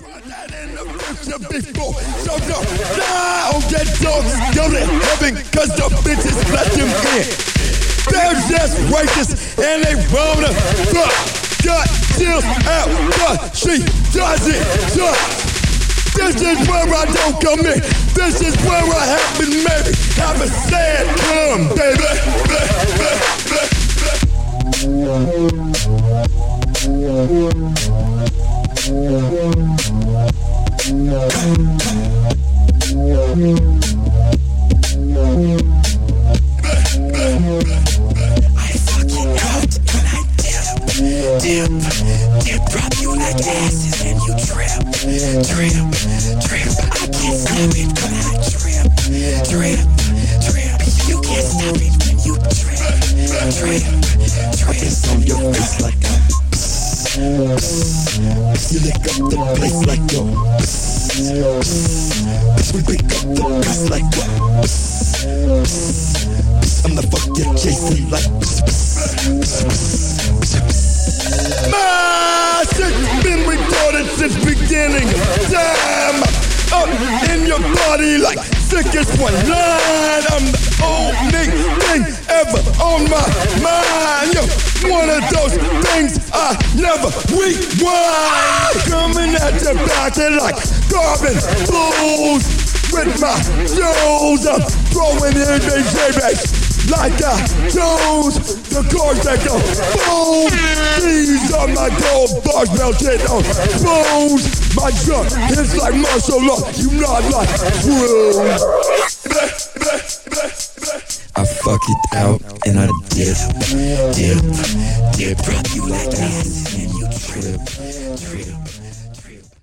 Before, so now get dogs go to heaven, cause the bitches let them in. They're just racist and they wanna fuck. Got chills out, but she doesn't touch. This is where I don't come in. This is where I happen, maybe have a sad come, baby. I fucking out when I dip, drop you like asses and you trip. I can't stop it when I trip. You can't stop it when you trip. It's on your face like a you lick up the place like yo. We pick up the piece like what? I'm the fuck you're chasing like My shit's been recorded since beginning time. Up in your body like sickest one line. I'm the only thing ever on my mind. Yo, one of those things I never rewind. Coming at your back and like carbon fools. With my shoes, I'm throwing in the like I chose the chords that go boom. These are my gold bars melted on bones. My drum hits like martial law. You nod like true. I fuck it out and I dip. Drop you like asses and you trip.